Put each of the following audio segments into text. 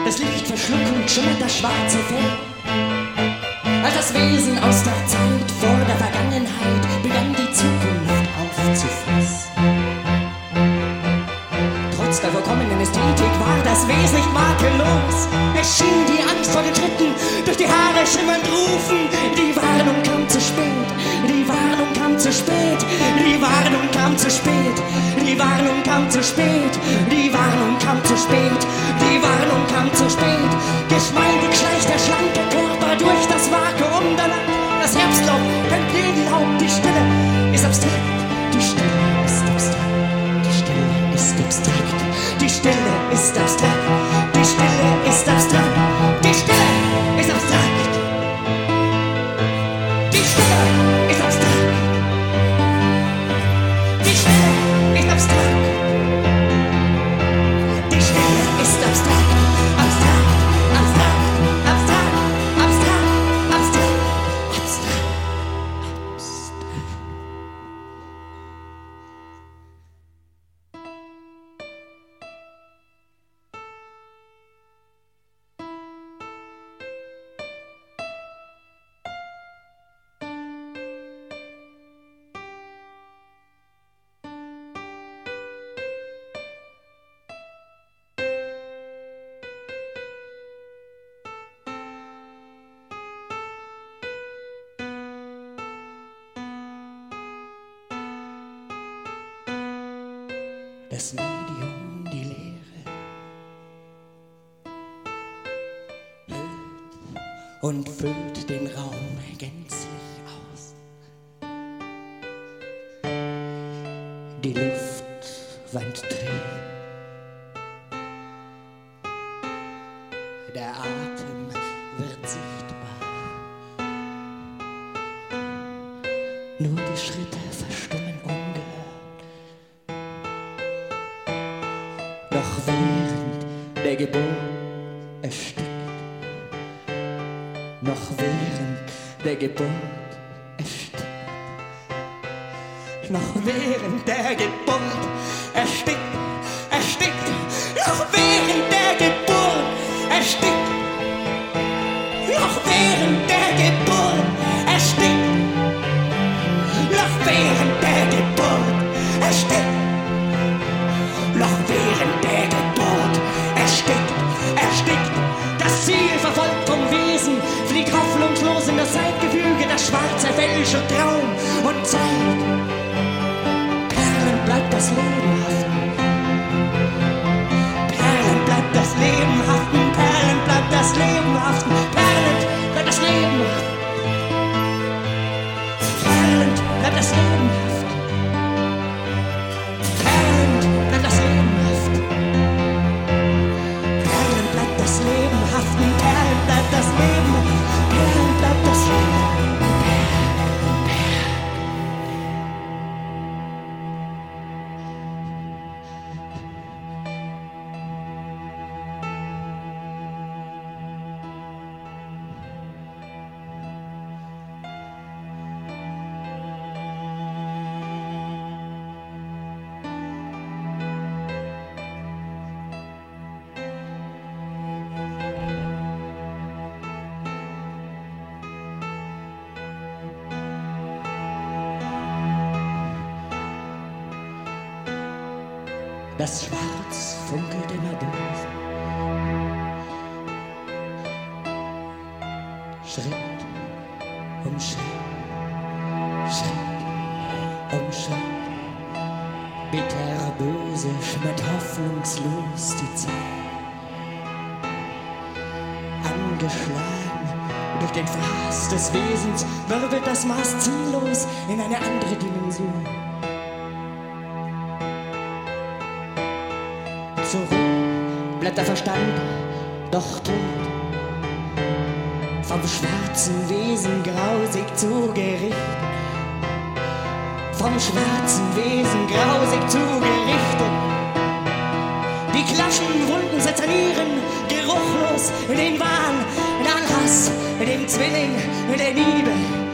Das Licht verschluckend schimmert das schwarze Fell. Als das Wesen aus der Zeit vor der Vergangenheit begann die Zukunft aufzufassen. Trotz der vollkommenen Ästhetik war das Wesen nicht makellos. Es schien die Angst vor den Schritten durch die Haare schimmernd rufen. Die Warnung kam zu spät, die Warnung kam zu spät, die Warnung kam zu spät, die Warnung kam zu spät, die Warnung kam zu spät, die Warnung kam zu spät. Geschmeidig schleicht der schlanke Körper durch das Vakuum der Nacht. Das Herbstlaub kennt jeden Laub, die Stille ist abstrakt, die Stille ist abstrakt, die Stille ist abstrakt, die Stille ist abstrakt, die Stille ist abstrakt, die Stille ist abstrakt, die Stille ist abstrakt, die Stille ist abstrakt, die Stille ist abstrakt, abstrakt, abstrakt, abstrakt, abstrakt, abstrakt, abstrakt, abstrakt. Das Medium, die Leere, hüllt und füllt den Raum gänzlich aus. Die Luft wandt träge, der Atem wird sichtbar, nur die Schritte verstummen ungehört. Noch während der Geburt erstickt, noch während der Geburt erstickt, noch während der Geburt erstickt, erstickt, noch während der Geburt erstickt, noch während der Geburt erstickt, noch während der Geburt erstickt. Noch während der Geburt erstickt, erstickt. Das Ziel verfolgt vom Wesen, fliegt hoffnungslos in das Zeitgefüge, das schwarze Fälsche Traum und Zeit. Perlen bleibt das Leben haften, Perlen bleibt das Leben haften, Perlen bleibt das Leben haften, Perlen bleibt das Leben haften, Perlen bleibt das Leben haften. Perlen bleibt das Leben, Perlen bleibt das Leben. Das Schwarz funkelt immer durch. Schritt um Schritt, Schritt um Schritt. Bitter, böse, schmiert hoffnungslos die Zeit. Angeschlagen durch den Fraß des Wesens wirbelt das Maß ziellos in eine andere Dimension. Zur Ruhe bleibt der Verstand doch tot. Vom schwarzen Wesen grausig zugerichtet, vom schwarzen Wesen grausig zugerichtet. Die Klaschenwunden sezernieren geruchlos den Wahn, den Hass, den Zwilling der Liebe.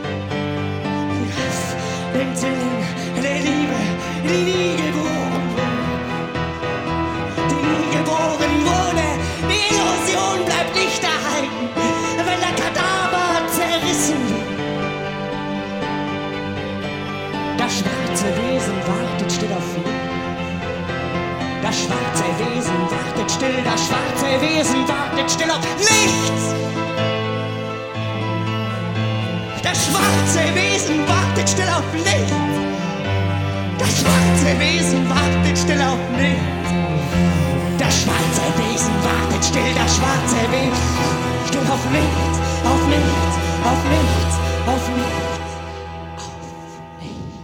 Den Zwilling der Liebe, die nie geboren wurde, die nie geboren wurde, die Illusion. Das schwarze Wesen wartet still auf nichts. Das schwarze Wesen wartet still auf nichts. Das schwarze Wesen wartet still auf nichts. Das schwarze Wesen wartet still, das schwarze Wesen still auf nichts, auf nichts, auf nichts, auf nichts, auf nichts.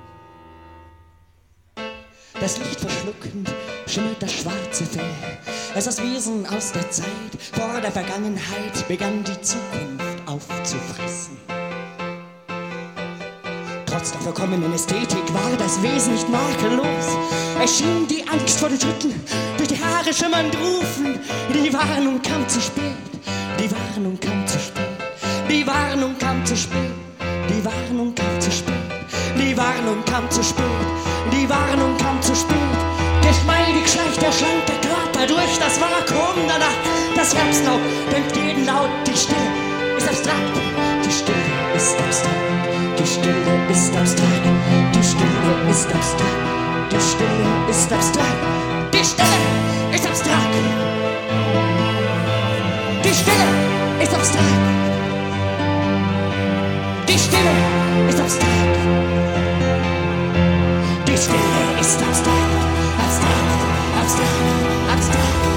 Das Licht verschluckend schimmert das schwarze Fell. Als das Wesen aus der Zeit vor der Vergangenheit begann die Zukunft aufzufressen. Trotz der verkommenen Ästhetik war das Wesen nicht makellos. Es schien die Angst vor den Schritten durch die Haare schimmernd rufen. Die Warnung kam zu spät, die Warnung kam zu spät, die Warnung kam zu spät, die Warnung kam zu spät, die Warnung kam zu spät, die Warnung kam zu spät. Geschmeidig schleicht der schlanke Körper durch das Vakuum der Nacht. Das Herbstlaub dämpft jeden Laut, die Stille ist abstrakt, die Stille ist abstrakt. Die Stille ist abstrakt, die Stille ist abstrakt, die Stille ist abstrakt, die Stille ist abstrakt, die Stille ist abstrakt, die Stille ist abstrakt, die Stille ist abstrakt, abstrakt, abstrakt, abstrakt.